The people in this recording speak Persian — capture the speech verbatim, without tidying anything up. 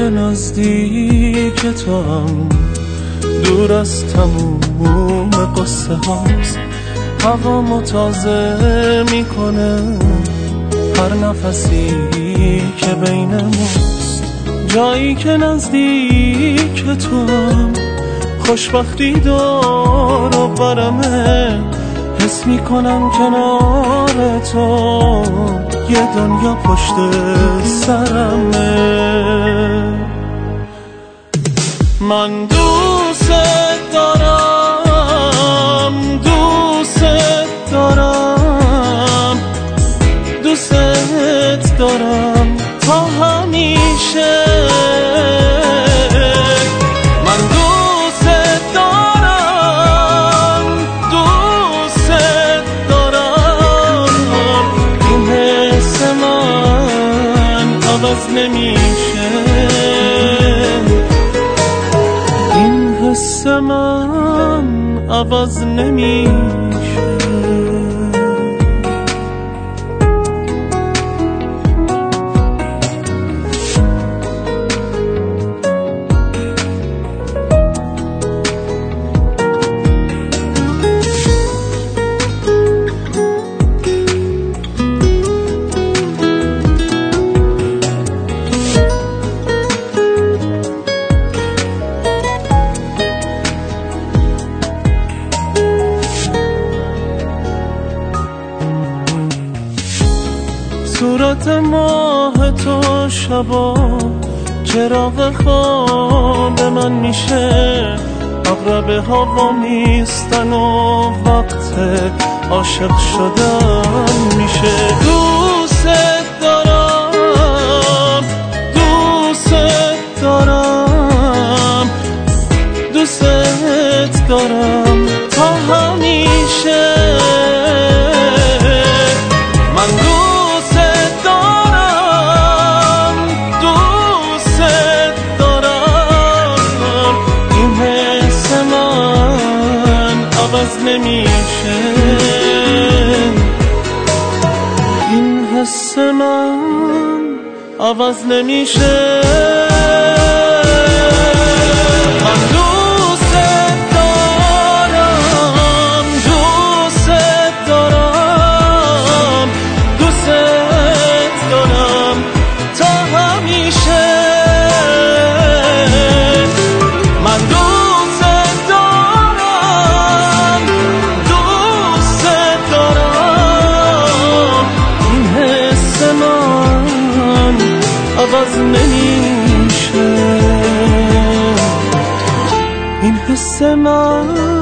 نزدیک تو هم دور از تموم قصه هاست. هوا تازه میکنه هر نفسی که بینموست. جایی که نزدیک تو هم خوشبختی دور و برمه. حس میکنم کنار تو یه دنیا پشت سرمه. من دوست دارم دوست دارم دوست دارم تا همیشه. من دوست دارم دوست دارم این حس من عوض نمیشه. این حس من عوض نمیشه. صورت ماه تو شبا چراغ خواب من میشه. اقرب هوا میستن و وقت عاشق شدن میشه. دوست دارم دوست دارم دوست دارم تا همیشه. من دوست دارم دوست دارم این حس من عوض نمیشه. این حس من عوض نمیشه. من دوست دارم دوست دارم دوست دارم تا همیشه. من دوست دارم دوست دارم این حس من عوض نمیشه. این حس من